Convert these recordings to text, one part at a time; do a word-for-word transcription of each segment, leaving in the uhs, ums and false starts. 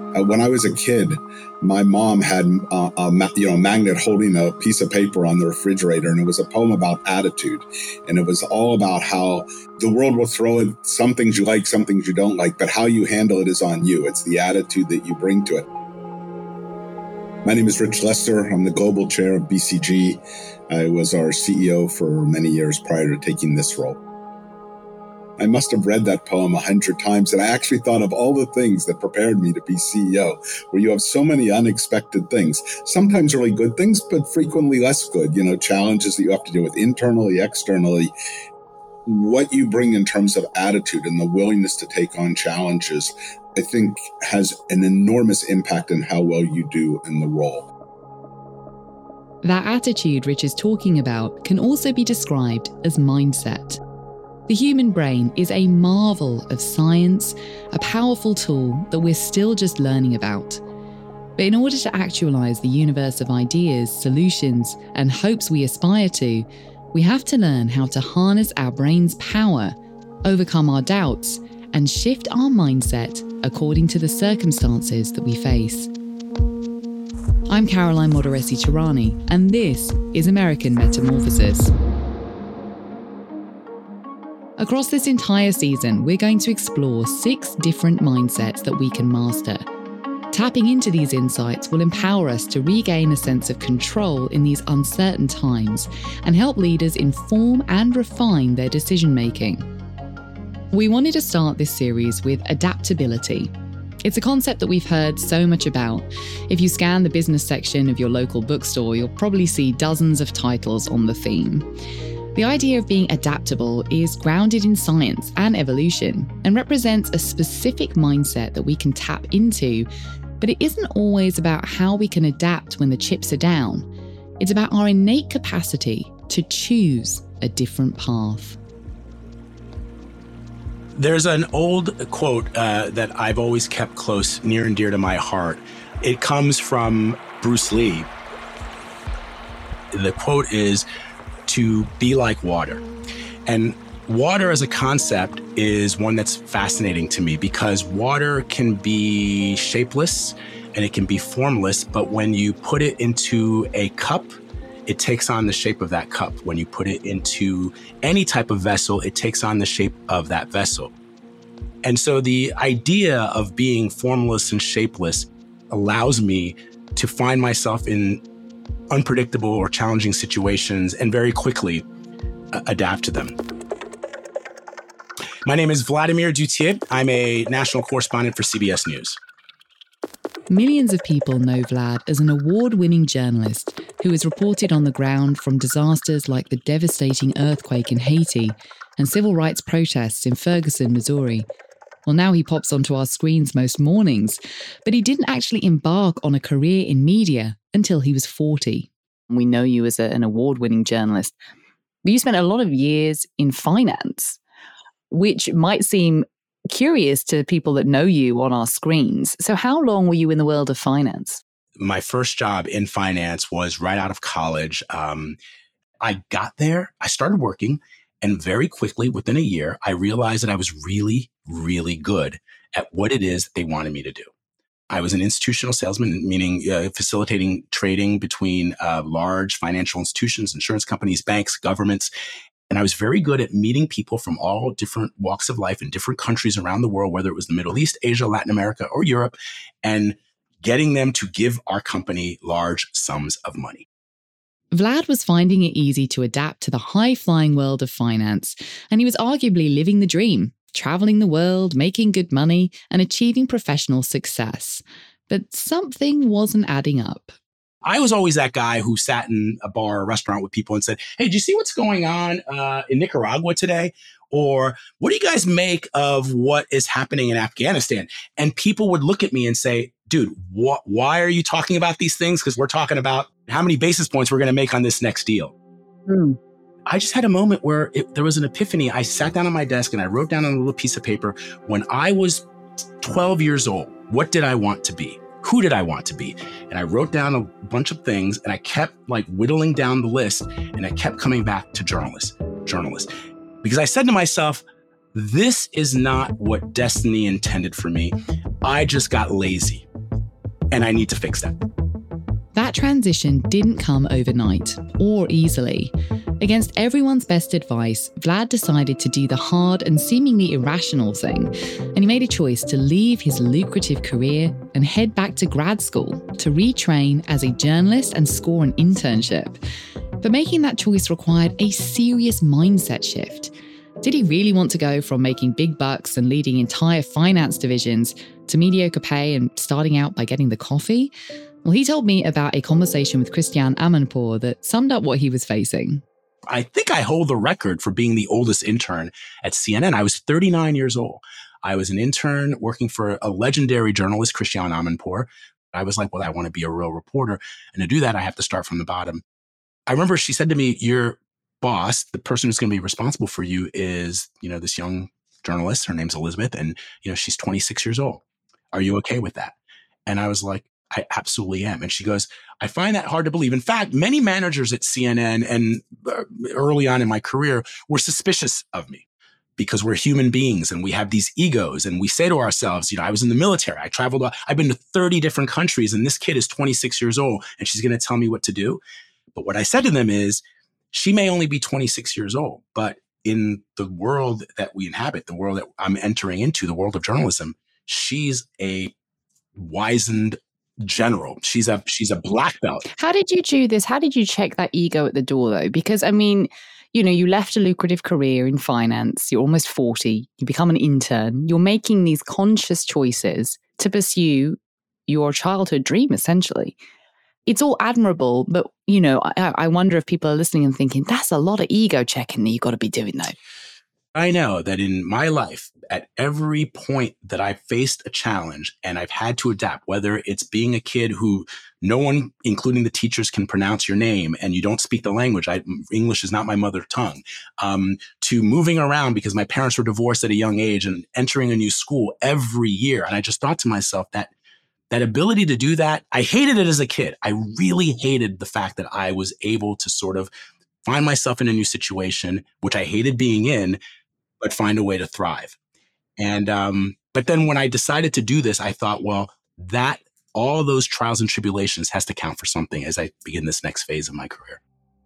Uh, when I was a kid, my mom had uh, a ma- you know magnet holding a piece of paper on the refrigerator, and it was a poem about attitude. And it was all about how the world will throw it, some things you like, some things you don't like, but how you handle it is on you. It's the attitude that you bring to it. My name is Rich Lester. I'm the global chair of B C G. I was our C E O for many years prior to taking this role. I must have read that poem a hundred times, and I actually thought of all the things that prepared me to be C E O, where you have so many unexpected things, sometimes really good things, but frequently less good, you know, challenges that you have to deal with internally, externally. What you bring in terms of attitude and the willingness to take on challenges, I think has an enormous impact on how well you do in the role. That attitude Rich is talking about can also be described as mindset. The human brain is a marvel of science, a powerful tool that we're still just learning about. But in order to actualize the universe of ideas, solutions, and hopes we aspire to, we have to learn how to harness our brain's power, overcome our doubts, and shift our mindset according to the circumstances that we face. I'm Caroline Modaresi-Tehrani, and this is American Metamorphosis. Across this entire season, we're going to explore six different mindsets that we can master. Tapping into these insights will empower us to regain a sense of control in these uncertain times and help leaders inform and refine their decision-making. We wanted to start this series with adaptability. It's a concept that we've heard so much about. If you scan the business section of your local bookstore, you'll probably see dozens of titles on the theme. The idea of being adaptable is grounded in science and evolution and represents a specific mindset that we can tap into, but it isn't always about how we can adapt when the chips are down. It's about our innate capacity to choose a different path. There's an old quote uh, that I've always kept close, near and dear to my heart. It comes from Bruce Lee. The quote is, to be like water. And water as a concept is one that's fascinating to me because water can be shapeless and it can be formless, but when you put it into a cup, it takes on the shape of that cup. When you put it into any type of vessel, it takes on the shape of that vessel. And so the idea of being formless and shapeless allows me to find myself in unpredictable or challenging situations and very quickly uh, adapt to them. My name is Vladimir Duthiers. I'm a national correspondent for C B S News. Millions of people know Vlad as an award-winning journalist who has reported on the ground from disasters like the devastating earthquake in Haiti and civil rights protests in Ferguson, Missouri. Well, now he pops onto our screens most mornings, but he didn't actually embark on a career in media until he was forty. We know you as a, an award-winning journalist, but you spent a lot of years in finance, which might seem curious to people that know you on our screens. So how long were you in the world of finance? My first job in finance was right out of college. Um, I got there, I started working, and very quickly, within a year, I realized that I was really, really good at what it is that they wanted me to do. I was an institutional salesman, meaning uh, facilitating trading between uh, large financial institutions, insurance companies, banks, governments. And I was very good at meeting people from all different walks of life in different countries around the world, whether it was the Middle East, Asia, Latin America, or Europe, and getting them to give our company large sums of money. Vlad was finding it easy to adapt to the high-flying world of finance, and he was arguably living the dream, traveling the world, making good money, and achieving professional success. But something wasn't adding up. I was always that guy who sat in a bar or restaurant with people and said, hey, do you see what's going on uh, in Nicaragua today? Or what do you guys make of what is happening in Afghanistan? And people would look at me and say, dude, wh- why are you talking about these things? Because we're talking about how many basis points we're going to make on this next deal. Mm. I just had a moment where it, there was an epiphany. I sat down on my desk and I wrote down on a little piece of paper, when I was twelve years old, what did I want to be? Who did I want to be? And I wrote down a bunch of things and I kept like whittling down the list, and I kept coming back to journalist, journalist. Because I said to myself, this is not what destiny intended for me. I just got lazy. and I need to fix that. That transition didn't come overnight or easily. Against everyone's best advice, Vlad decided to do the hard and seemingly irrational thing, and he made a choice to leave his lucrative career and head back to grad school to retrain as a journalist and score an internship. But making that choice required a serious mindset shift. Did he really want to go from making big bucks and leading entire finance divisions to mediocre pay and starting out by getting the coffee? Well, he told me about a conversation with Christiane Amanpour that summed up what he was facing. I think I hold the record for being the oldest intern at C N N. I was thirty-nine years old. I was an intern working for a legendary journalist, Christiane Amanpour. I was like, well, I want to be a real reporter. And to do that, I have to start from the bottom. I remember she said to me, your boss, the person who's going to be responsible for you is, you know, this young journalist. Her name's Elizabeth. And, you know, she's twenty-six years old. Are you okay with that? And I was like, I absolutely am. And she goes, I find that hard to believe. In fact, many managers at C N N and early on in my career were suspicious of me because we're human beings and we have these egos. And we say to ourselves, you know, I was in the military. I traveled, I've been to thirty different countries and this kid is twenty-six years old and she's going to tell me what to do. But what I said to them is, she may only be twenty-six years old, but in the world that we inhabit, the world that I'm entering into, the world of journalism, she's a wizened general. She's a she's a black belt. How did you do this? How did you check that ego at the door, though? Because, I mean, you know, you left a lucrative career in finance. You're almost forty. You become an intern. You're making these conscious choices to pursue your childhood dream, essentially. It's all admirable, but, you know, I, I wonder if people are listening and thinking, that's a lot of ego checking that you've got to be doing, though. I know that in my life, at every point that I've faced a challenge and I've had to adapt, whether it's being a kid who no one, including the teachers, can pronounce your name and you don't speak the language. I, English is not my mother tongue, um, to moving around because my parents were divorced at a young age and entering a new school every year. And I just thought to myself that that ability to do that, I hated it as a kid. I really hated the fact that I was able to sort of find myself in a new situation, which I hated being in, but find a way to thrive. And, um, but then when I decided to do this, I thought, well, that all those trials and tribulations has to count for something as I begin this next phase of my career.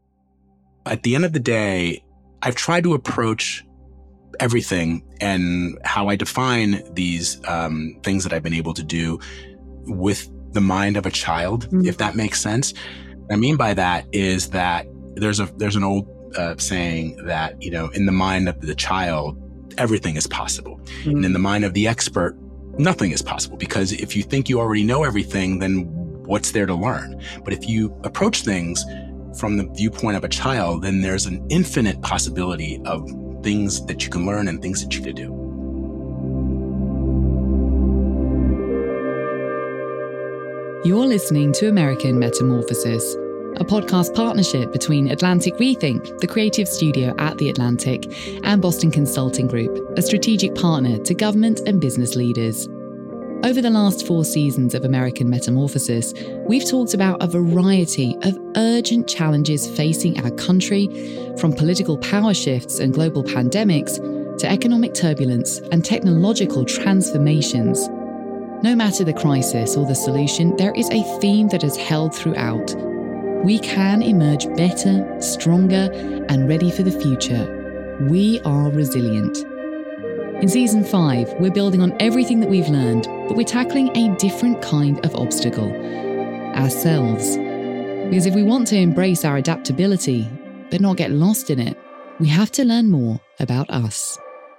At the end of the day, I've tried to approach everything and how I define these um, things that I've been able to do with the mind of a child, mm-hmm. if that makes sense. What I mean by that is that there's a there's an old uh, saying that, you know, in the mind of the child, everything is possible. Mm-hmm. And in the mind of the expert, nothing is possible. Because if you think you already know everything, then what's there to learn? But if you approach things from the viewpoint of a child, then there's an infinite possibility of things that you can learn and things that you can do. You're listening to American Metamorphosis, a podcast partnership between Atlantic Rethink, the creative studio at The Atlantic, and Boston Consulting Group, a strategic partner to government and business leaders. Over the last four seasons of American Metamorphosis, we've talked about a variety of urgent challenges facing our country, from political power shifts and global pandemics to economic turbulence and technological transformations. No matter the crisis or the solution, there is a theme that has held throughout. We can emerge better, stronger, and ready for the future. We are resilient. In season five, we're building on everything that we've learned, but we're tackling a different kind of obstacle: ourselves. Because if we want to embrace our adaptability, but not get lost in it, we have to learn more about us.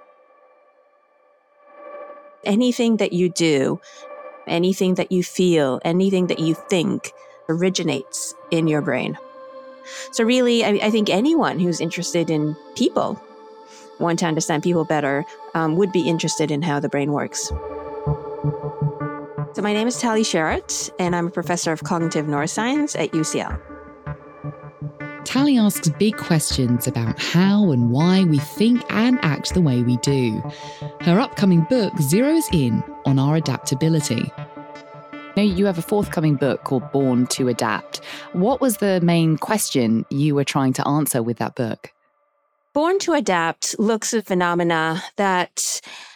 Anything that you do, anything that you feel, anything that you think originates in your brain. So really, I, I think anyone who's interested in people, want to understand people better, um, would be interested in how the brain works. So my name is Tali Sherratt, and I'm a professor of cognitive neuroscience at U C L. Tali asks big questions about how and why we think and act the way we do. Her upcoming book zeroes in on our adaptability. Now, you have a forthcoming book called Born to Adapt. What was the main question you were trying to answer with that book? Born to Adapt looks at phenomena that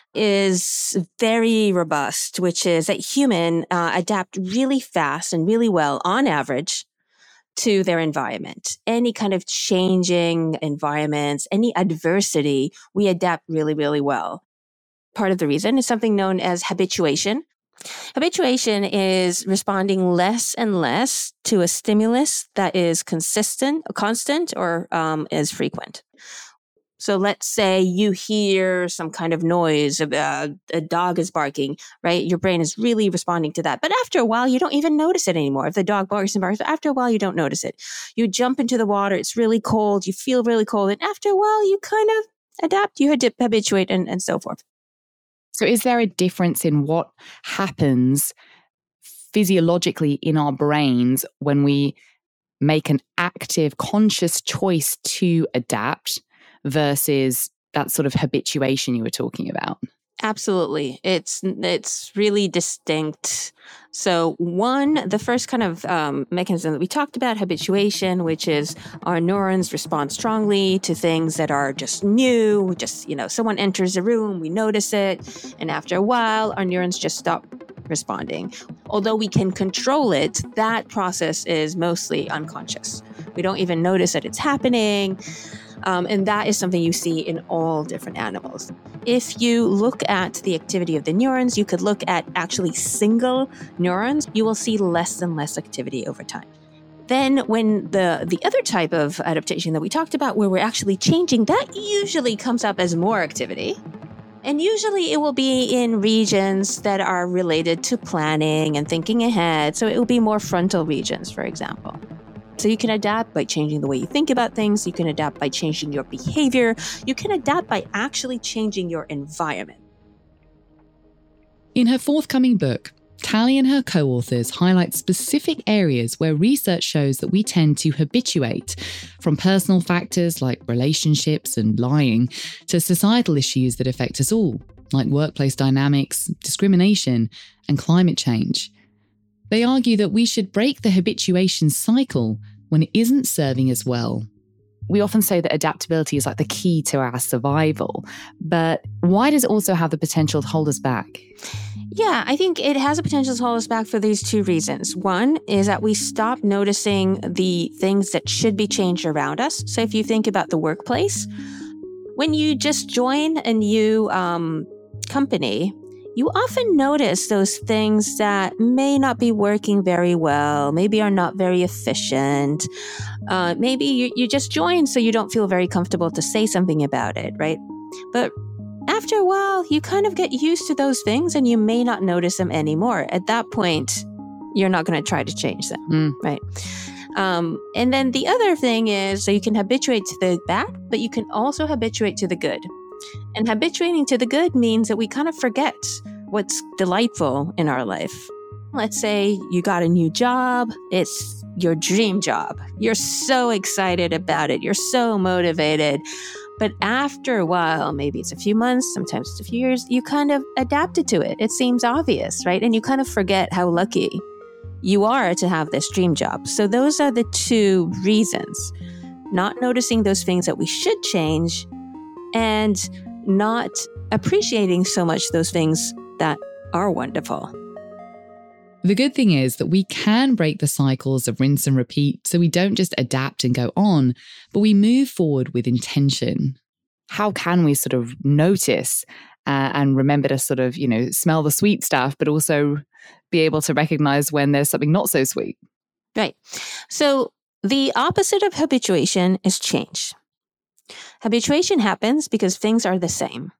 is very robust, which is that human uh, adapt really fast and really well on average to their environment. Any kind of changing environments, any adversity, we adapt really, really well. Part of the reason is something known as habituation. Habituation is responding less and less to a stimulus that is consistent, constant, or um, is frequent. So let's say you hear some kind of noise, uh, a dog is barking, right? Your brain is really responding to that. But after a while, you don't even notice it anymore. If the dog barks and barks, after a while, you don't notice it. You jump into the water, it's really cold, you feel really cold. And after a while, you kind of adapt, you habituate, and, and so forth. So is there a difference in what happens physiologically in our brains when we make an active, conscious choice to adapt versus that sort of habituation you were talking about? Absolutely. It's it's really distinct. So one, the first kind of um, mechanism that we talked about, habituation, which is our neurons respond strongly to things that are just new, just, you know, someone enters a room, we notice it, and after a while, our neurons just stop responding. Although we can control it, that process is mostly unconscious. We don't even notice that it's happening. Um, and that is something you see in all different animals. If you look at the activity of the neurons, you could look at actually single neurons, you will see less and less activity over time. Then when the, the other type of adaptation that we talked about, where we're actually changing, that usually comes up as more activity. And usually it will be in regions that are related to planning and thinking ahead. So it will be more frontal regions, for example. So you can adapt by changing the way you think about things. You can adapt by changing your behavior. You can adapt by actually changing your environment. In her forthcoming book, Tali and her co-authors highlight specific areas where research shows that we tend to habituate, from personal factors like relationships and lying to societal issues that affect us all, like workplace dynamics, discrimination, and climate change. They argue that we should break the habituation cycle when it isn't serving us well. We often say that adaptability is like the key to our survival, but why does it also have the potential to hold us back? Yeah, I think it has a potential to hold us back for these two reasons. One is that we stop noticing the things that should be changed around us. So if you think about the workplace, when you just join a new um, company, you often notice those things that may not be working very well, maybe are not very efficient. Uh, maybe you, you just joined so you don't feel very comfortable to say something about it, right? But after a while, you kind of get used to those things and you may not notice them anymore. At that point, you're not going to try to change them, mm. right? Um, and then the other thing is, so you can habituate to the bad, but you can also habituate to the good. And habituating to the good means that we kind of forget what's delightful in our life. Let's say you got a new job. It's your dream job. You're so excited about it. You're so motivated. But after a while, maybe it's a few months, sometimes it's a few years, you kind of adapted to it. It seems obvious, right? And you kind of forget how lucky you are to have this dream job. So those are the two reasons. Not noticing those things that we should change and not appreciating so much those things that are wonderful. The good thing is that we can break the cycles of rinse and repeat, so we don't just adapt and go on, but we move forward with intention. How can we sort of notice uh, and remember to sort of, you know, smell the sweet stuff, but also be able to recognize when there's something not so sweet? Right. So the opposite of habituation is change. Habituation happens because things are the same.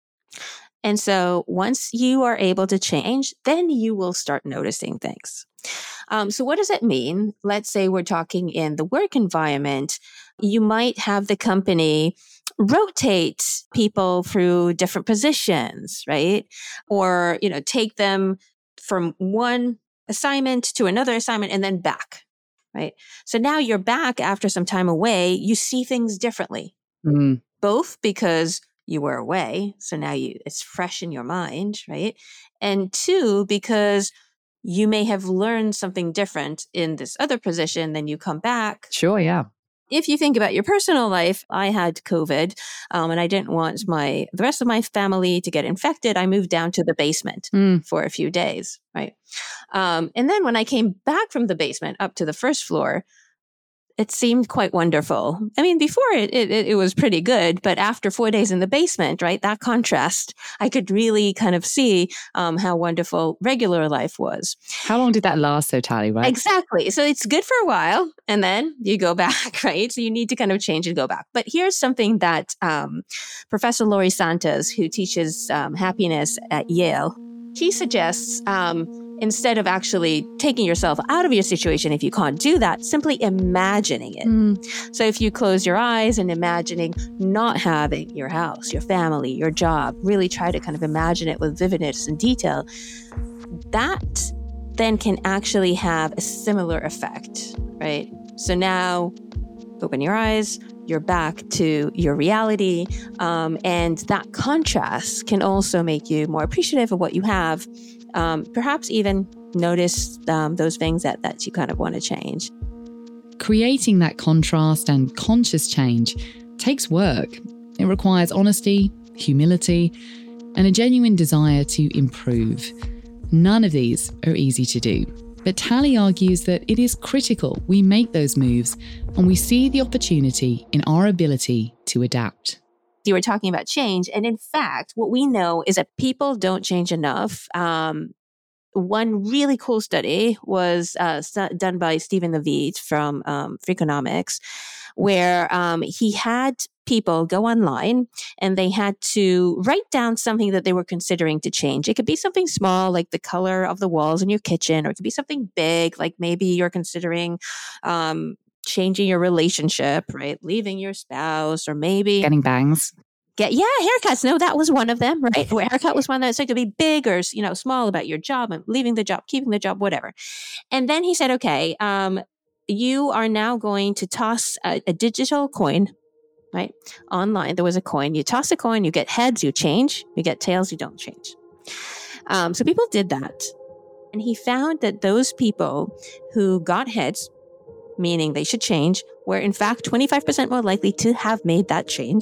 And so once you are able to change, then you will start noticing things. Um, so what does that mean? Let's say we're talking in the work environment. You might have the company rotate people through different positions, right? Or, you know, take them from one assignment to another assignment and then back, right? So now you're back after some time away. You see things differently, mm. both because you were away. So now you, it's fresh in your mind, right? And two, because you may have learned something different in this other position, then you come back. Sure, yeah. If you think about your personal life, I had COVID um, and I didn't want my the rest of my family to get infected. I moved down to the basement mm. for a few days, right? Um, and then when I came back from the basement up to the first floor, it seemed quite wonderful. I mean, before it, it, it was pretty good, but after four days in the basement, right, that contrast, I could really kind of see um, how wonderful regular life was. How long did that last, though, Tali, right? Exactly. So it's good for a while, and then you go back, right? So you need to kind of change and go back. But here's something that um, Professor Laurie Santos, who teaches um, happiness at Yale, he suggests um, instead of actually taking yourself out of your situation, if you can't do that, simply imagining it. Mm. So if you close your eyes and imagining not having your house, your family, your job, really try to kind of imagine it with vividness and detail, that then can actually have a similar effect, right? So now open your eyes, you're back to your reality. Um, and that contrast can also make you more appreciative of what you have. Um, perhaps even notice um, those things that, that you kind of want to change. Creating that contrast and conscious change takes work. It requires honesty, humility, and a genuine desire to improve. None of these are easy to do. But Tali argues that it is critical we make those moves and we see the opportunity in our ability to adapt. You were talking about change. And in fact, what we know is that people don't change enough. Um, one really cool study was uh, st- done by Stephen Levitt from um, Freakonomics, where um, he had people go online and they had to write down something that they were considering to change. It could be something small, like the color of the walls in your kitchen, or it could be something big, like maybe you're considering um, changing your relationship, right? Leaving your spouse, or maybe getting bangs. Get yeah, haircuts. No, that was one of them, right? Where haircut was one of those. So it could be big or, you know, small about your job and leaving the job, keeping the job, whatever. And then he said, okay, um, you are now going to toss a, a digital coin, right? Online, there was a coin. You toss a coin, you get heads, you change. You get tails, you don't change. Um, so people did that. And he found that those people who got heads, meaning they should change, were in fact twenty-five percent more likely to have made that change.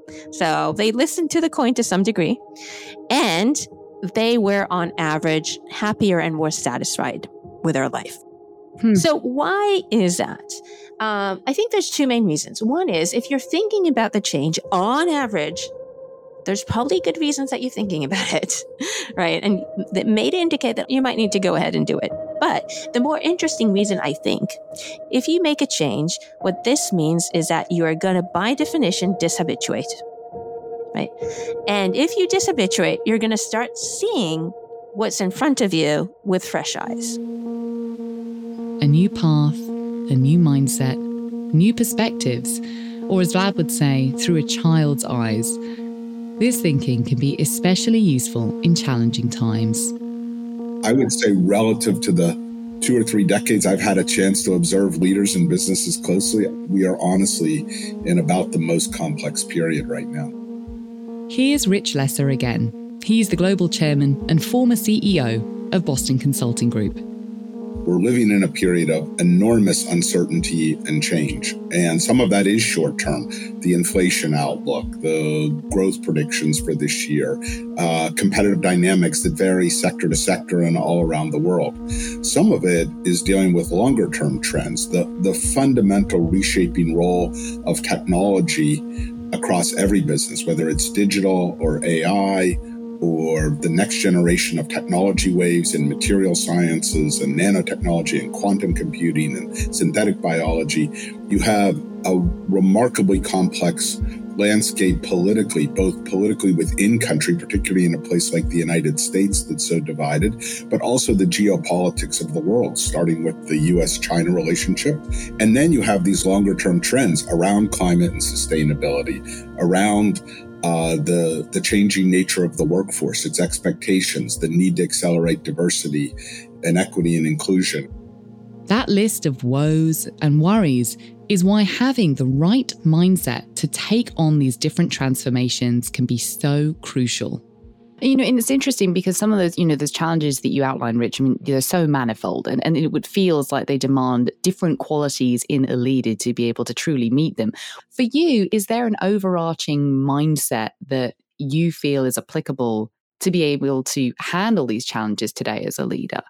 So they listened to the coin to some degree, and they were on average happier and more satisfied with their life. Hmm. So why is that? Um, I think there's two main reasons. One is if you're thinking about the change on average, there's probably good reasons that you're thinking about it, right? And that may indicate that you might need to go ahead and do it. But the more interesting reason, I think, if you make a change, what this means is that you are going to, by definition, dishabituate, right? And if you dishabituate, you're going to start seeing what's in front of you with fresh eyes. A new path, a new mindset, new perspectives, or as Vlad would say, through a child's eyes. This thinking can be especially useful in challenging times. I would say relative to the two or three decades I've had a chance to observe leaders and businesses closely, we are honestly in about the most complex period right now. Here's Rich Lesser again. He's the global chairman and former C E O of Boston Consulting Group. We're living in a period of enormous uncertainty and change. And some of that is short term. The inflation outlook, the growth predictions for this year, uh, competitive dynamics that vary sector to sector and all around the world. Some of it is dealing with longer term trends, the, the fundamental reshaping role of technology across every business, whether it's digital or A I, or the next generation of technology waves in material sciences and nanotechnology and quantum computing and synthetic biology. You have a remarkably complex landscape politically, both politically within country, particularly in a place like the United States that's so divided, but also the geopolitics of the world, starting with the U S China relationship. And then you have these longer term trends around climate and sustainability, around Uh, the the changing nature of the workforce, its expectations, the need to accelerate diversity and equity and inclusion. That list of woes and worries is why having the right mindset to take on these different transformations can be so crucial. You know, and it's interesting because some of those, you know, those challenges that you outline, Rich, I mean, they're so manifold, and, and it would feels like they demand different qualities in a leader to be able to truly meet them. For you, is there an overarching mindset that you feel is applicable to be able to handle these challenges today as a leader?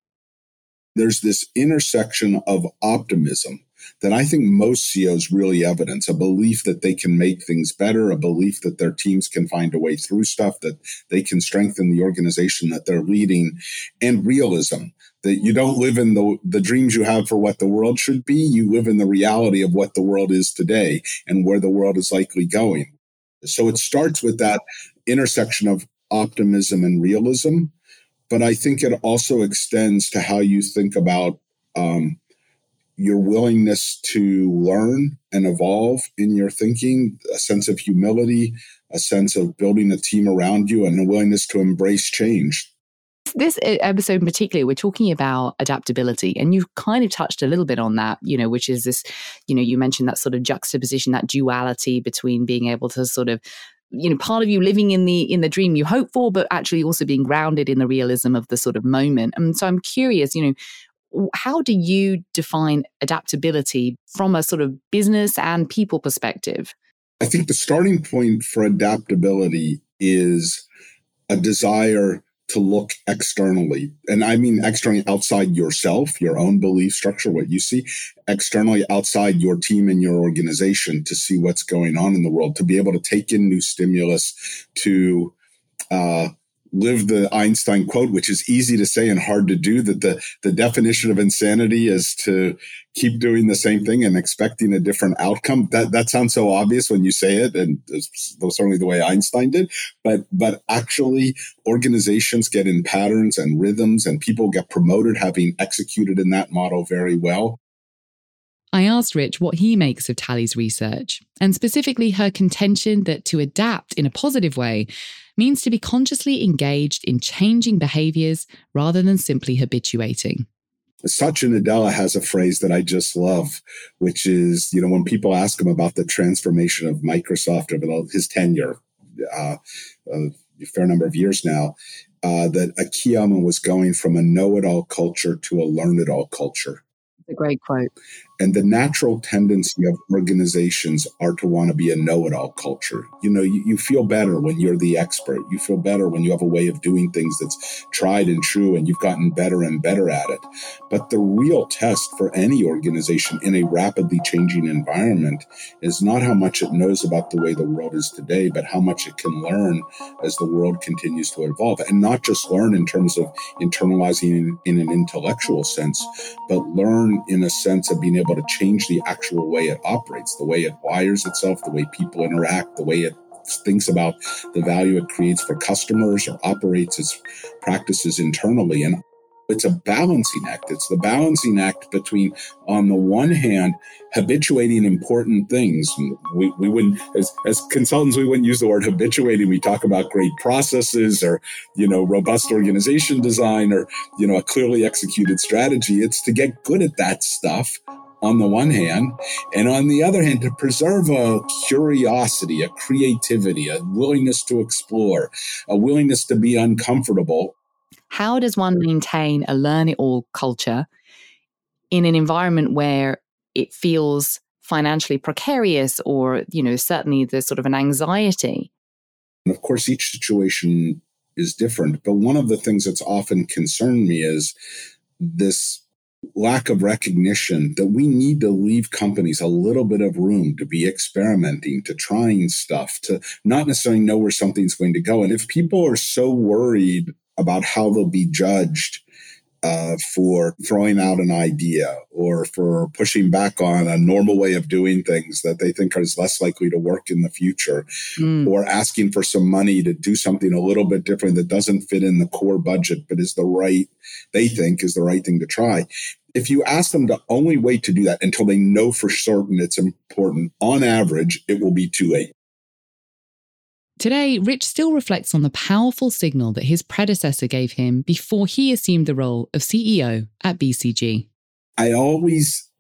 There's this intersection of optimism that I think most C E Os really evidence, a belief that they can make things better, a belief that their teams can find a way through stuff, that they can strengthen the organization that they're leading, and realism, that you don't live in the, the dreams you have for what the world should be. You live in the reality of what the world is today and where the world is likely going. So it starts with that intersection of optimism and realism. But I think it also extends to how you think about um, your willingness to learn and evolve in your thinking, a sense of humility, a sense of building a team around you, and a willingness to embrace change. This episode in particular, we're talking about adaptability, and you've kind of touched a little bit on that, you know, which is this, you know, you mentioned that sort of juxtaposition, that duality between being able to sort of, you know, part of you living in the in the dream you hope for, but actually also being grounded in the realism of the sort of moment. And so I'm curious, you know, how do you define adaptability from a sort of business and people perspective? I think the starting point for adaptability is a desire to look externally. And I mean externally outside yourself, your own belief structure, what you see, externally outside your team and your organization to see what's going on in the world, to be able to take in new stimulus, to uh, live the Einstein quote, which is easy to say and hard to do, that the, the definition of insanity is to keep doing the same thing and expecting a different outcome. That that sounds so obvious when you say it, and it's certainly the way Einstein did. But but actually, organizations get in patterns and rhythms, and people get promoted having executed in that model very well. I asked Rich what he makes of Tally's research, and specifically her contention that to adapt in a positive way means to be consciously engaged in changing behaviors rather than simply habituating. Satya Nadella has a phrase that I just love, which is, you know, when people ask him about the transformation of Microsoft over his tenure, uh, a fair number of years now, uh, that a key element was going from a know-it-all culture to a learn-it-all culture. A great quote. And the natural tendency of organizations are to want to be a know-it-all culture. You know, you, you feel better when you're the expert. You feel better when you have a way of doing things that's tried and true, and you've gotten better and better at it. But the real test for any organization in a rapidly changing environment is not how much it knows about the way the world is today, but how much it can learn as the world continues to evolve. And not just learn in terms of internalizing in, in an intellectual sense, but learn in a sense of being able to change the actual way it operates, the way it wires itself, the way people interact, the way it thinks about the value it creates for customers or operates its practices internally. And it's a balancing act. It's the balancing act between, on the one hand, habituating important things. We, we wouldn't, as, as consultants, we wouldn't use the word habituating. We talk about great processes or, you know, robust organization design or, you know, a clearly executed strategy. It's to get good at that stuff on the one hand, and on the other hand, to preserve a curiosity, a creativity, a willingness to explore, a willingness to be uncomfortable. How does one maintain a learn-it-all culture in an environment where it feels financially precarious or, you know, certainly there's sort of an anxiety? And of course, each situation is different. But one of the things that's often concerned me is this lack of recognition that we need to leave companies a little bit of room to be experimenting, to trying stuff, to not necessarily know where something's going to go. And if people are so worried about how they'll be judged uh, for throwing out an idea or for pushing back on a normal way of doing things that they think is less likely to work in the future, mm. or asking for some money to do something a little bit different that doesn't fit in the core budget, but is the right, they think is the right thing to try. If you ask them to only wait to do that until they know for certain it's important, on average, it will be too late. Today, Rich still reflects on the powerful signal that his predecessor gave him before he assumed the role of C E O at B C G. I always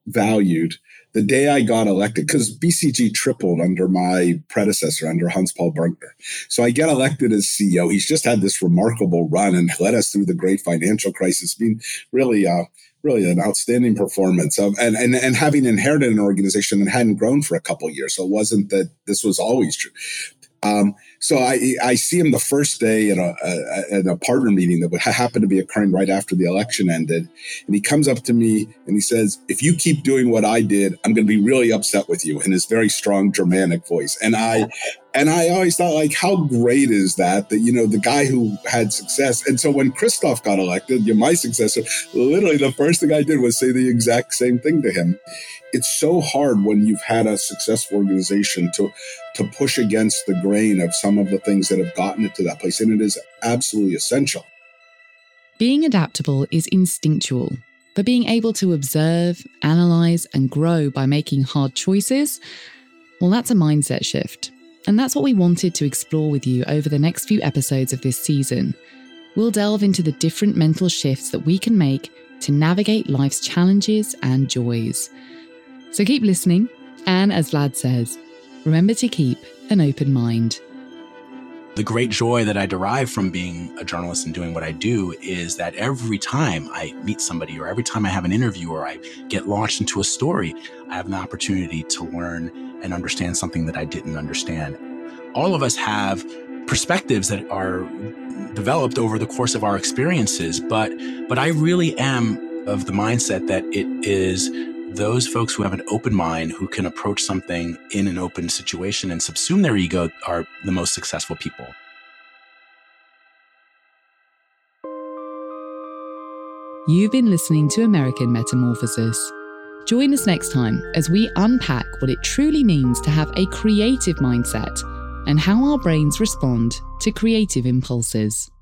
valued the day I got elected, because B C G tripled under my predecessor, under Hans-Paul Bergner. So I get elected as C E O. He's just had this remarkable run and led us through the great financial crisis, being really, uh, really an outstanding performance of, and, and, and having inherited an organization that hadn't grown for a couple of years. So it wasn't that this was always true. Um, so I, I see him the first day at a, a, at a partner meeting that would happen to be occurring right after the election ended. And he comes up to me and he says, if you keep doing what I did, I'm going to be really upset with you, in his very strong Germanic voice. And I, and I always thought, like, how great is that, that, you know, the guy who had success. And so when Christoph got elected, you know, my successor, literally the first thing I did was say the exact same thing to him. It's so hard when you've had a successful organization to to push against the grain of some of the things that have gotten it to that place. And it is absolutely essential. Being adaptable is instinctual, but being able to observe, analyze, and grow by making hard choices, well, that's a mindset shift. And that's what we wanted to explore with you over the next few episodes of this season. We'll delve into the different mental shifts that we can make to navigate life's challenges and joys. So keep listening, and as Vlad says, remember to keep an open mind. The great joy that I derive from being a journalist and doing what I do is that every time I meet somebody, or every time I have an interview, or I get launched into a story, I have an opportunity to learn and understand something that I didn't understand. All of us have perspectives that are developed over the course of our experiences, but but I really am of the mindset that it is those folks who have an open mind, who can approach something in an open situation and subsume their ego, are the most successful people. You've been listening to American Metamorphosis. Join us next time as we unpack what it truly means to have a creative mindset and how our brains respond to creative impulses.